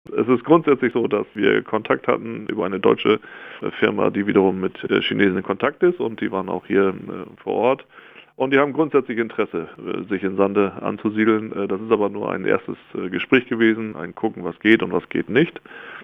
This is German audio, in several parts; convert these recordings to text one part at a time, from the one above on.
Es ist grundsätzlich so, dass wir Kontakt hatten über eine deutsche Firma, die wiederum mit Chinesen in Kontakt ist, und die waren auch hier vor Ort. Und die haben grundsätzlich Interesse, sich in Sande anzusiedeln. Das ist aber nur ein erstes Gespräch gewesen, ein Gucken, was geht und was geht nicht.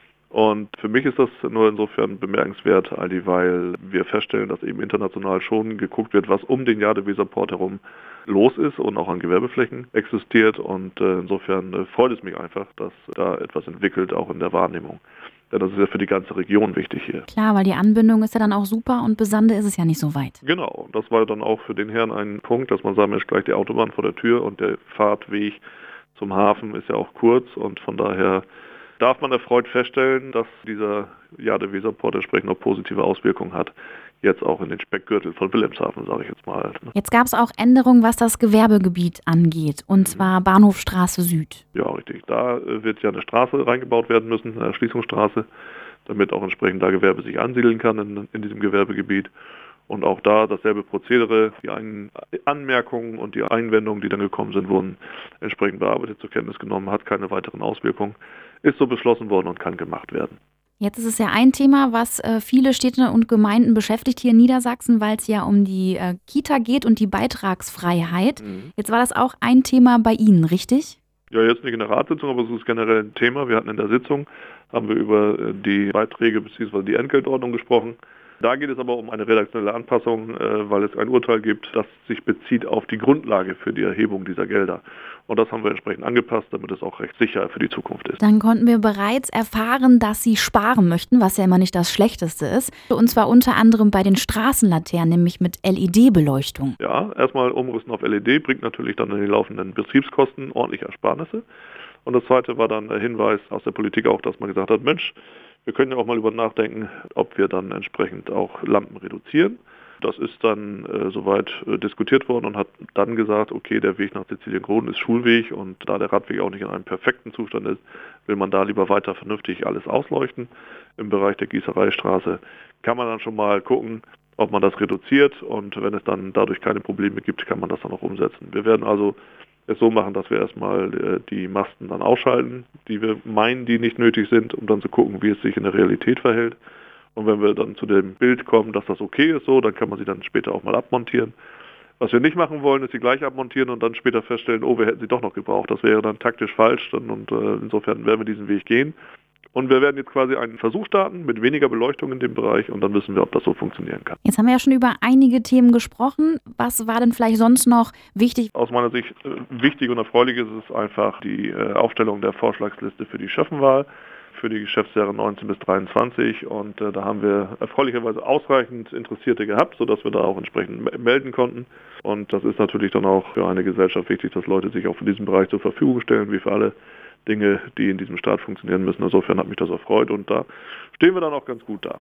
Und für mich ist das nur insofern bemerkenswert, weil wir feststellen, dass eben international schon geguckt wird, was um den Jadeweserport herum los ist und auch an Gewerbeflächen existiert. Und insofern freut es mich einfach, dass da etwas entwickelt, auch in der Wahrnehmung. Denn das ist ja für die ganze Region wichtig hier. Klar, weil die Anbindung ist ja dann auch super und bis Sande ist es ja nicht so weit. Genau, das war dann auch für den Herrn ein Punkt, dass man sagt, Mensch, gleich die Autobahn vor der Tür und der Fahrtweg zum Hafen ist ja auch kurz, und von daher darf man erfreut feststellen, dass dieser Jadeweserport entsprechend auch positive Auswirkungen hat. Jetzt auch in den Speckgürtel von Wilhelmshaven, sage ich jetzt mal. Jetzt gab es auch Änderungen, was das Gewerbegebiet angeht, und zwar Bahnhofstraße Süd. Ja, richtig. Da wird ja eine Straße reingebaut werden müssen, eine Erschließungsstraße, damit auch entsprechend da Gewerbe sich ansiedeln kann in diesem Gewerbegebiet. Und auch da dasselbe Prozedere, die Anmerkungen und die Einwendungen, die dann gekommen sind, wurden entsprechend bearbeitet, zur Kenntnis genommen, hat keine weiteren Auswirkungen, ist so beschlossen worden und kann gemacht werden. Jetzt ist es ja ein Thema, was viele Städte und Gemeinden beschäftigt hier in Niedersachsen, weil es ja um die Kita geht und die Beitragsfreiheit. Jetzt war das auch ein Thema bei Ihnen, richtig? Ja, jetzt nicht in der Ratssitzung, aber es ist generell ein Thema. Wir hatten in der Sitzung, haben wir über die Beiträge bzw. die Entgeltordnung gesprochen. Da geht es aber um eine redaktionelle Anpassung, weil es ein Urteil gibt, das sich bezieht auf die Grundlage für die Erhebung dieser Gelder. Und das haben wir entsprechend angepasst, damit es auch recht sicher für die Zukunft ist. Dann konnten wir bereits erfahren, dass Sie sparen möchten, was ja immer nicht das Schlechteste ist. Und zwar unter anderem bei den Straßenlaternen, nämlich mit LED-Beleuchtung. Ja, erstmal umrüsten auf LED bringt natürlich dann in den laufenden Betriebskosten ordentliche Ersparnisse. Und das Zweite war dann der Hinweis aus der Politik auch, dass man gesagt hat, Mensch, wir können ja auch mal über nachdenken, ob wir dann entsprechend auch Lampen reduzieren. Das ist dann soweit diskutiert worden und hat dann gesagt, okay, der Weg nach Sizilien-Groden ist Schulweg, und da der Radweg auch nicht in einem perfekten Zustand ist, will man da lieber weiter vernünftig alles ausleuchten. Im Bereich der Gießereistraße kann man dann schon mal gucken, ob man das reduziert, und wenn es dann dadurch keine Probleme gibt, kann man das dann auch umsetzen. Wir werden also es so machen, dass wir erstmal die Masten dann ausschalten, die wir meinen, die nicht nötig sind, um dann zu gucken, wie es sich in der Realität verhält. Und wenn wir dann zu dem Bild kommen, dass das okay ist so, dann kann man sie dann später auch mal abmontieren. Was wir nicht machen wollen, ist sie gleich abmontieren und dann später feststellen, oh, wir hätten sie doch noch gebraucht. Das wäre dann taktisch falsch, und insofern werden wir diesen Weg gehen. Und wir werden jetzt quasi einen Versuch starten mit weniger Beleuchtung in dem Bereich, und dann wissen wir, ob das so funktionieren kann. Jetzt haben wir ja schon über einige Themen gesprochen. Was war denn vielleicht sonst noch wichtig? Aus meiner Sicht wichtig und erfreulich ist es einfach die Aufstellung der Vorschlagsliste für die Schöffenwahl für die Geschäftsjahre 19 bis 23, und da haben wir erfreulicherweise ausreichend Interessierte gehabt, sodass wir da auch entsprechend melden konnten. Und das ist natürlich dann auch für eine Gesellschaft wichtig, dass Leute sich auch für diesen Bereich zur Verfügung stellen, wie für alle Dinge, die in diesem Staat funktionieren müssen. Insofern hat mich das erfreut, und da stehen wir dann auch ganz gut da.